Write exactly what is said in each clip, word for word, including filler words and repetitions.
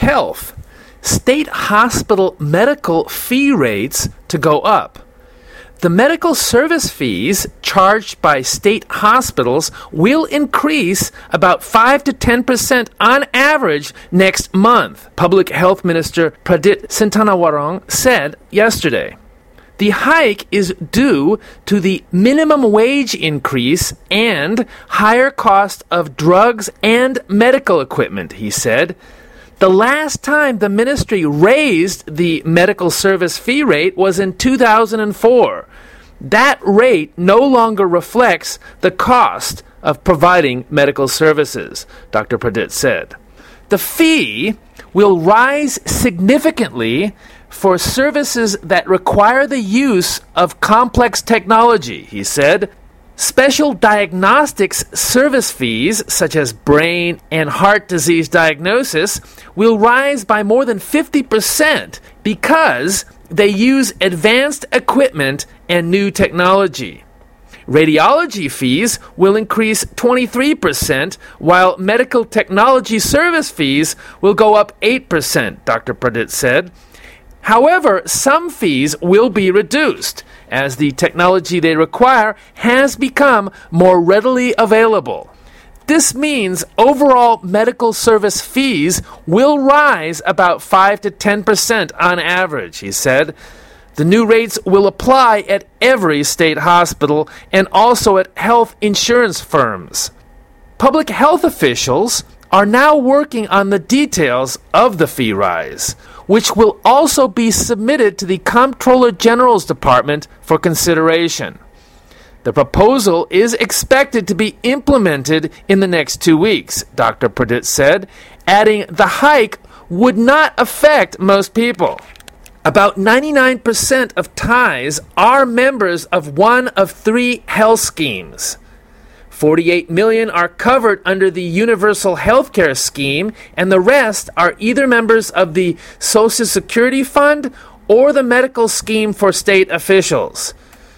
health, state hospital medical fee rates to go up. The medical service fees charged by state hospitals will increase about five to ten percent on average next month, Public Health Minister Pradip Sintanawarong said yesterday. The hike is due to the minimum wage increase and higher cost of drugs and medical equipment, he said. The last time the ministry raised the medical service fee rate was in two thousand four. That rate no longer reflects the cost of providing medical services, Doctor Pradip said. The fee will rise significantly for services that require the use of complex technology, he said. Special diagnostics service fees, such as brain and heart disease diagnosis, will rise by more than fifty percent because they use advanced equipment and new technology. Radiology fees will increase twenty-three percent, while medical technology service fees will go up eight percent, Doctor Pradip said. However, some fees will be reduced, as the technology they require has become more readily available. This means overall medical service fees will rise about five to ten percent on average, he said. The new rates will apply at every state hospital and also at health insurance firms. Public health officials are now working on the details of the fee rise, which will also be submitted to the Comptroller General's Department for consideration. The proposal is expected to be implemented in the next two weeks, Doctor Pradip said, adding the hike would not affect most people. About ninety-nine percent of Thais are members of one of three health schemes. forty-eight million are covered under the Universal Healthcare Scheme, and the rest are either members of the Social Security Fund or the Medical Scheme for state officials.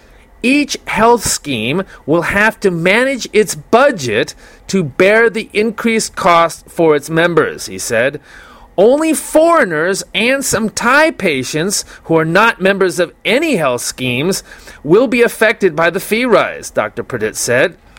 Each health scheme will have to manage its budget to bear the increased cost for its members, he said. Only foreigners and some Thai patients who are not members of any health schemes will be affected by the fee rise, Doctor Pradip said.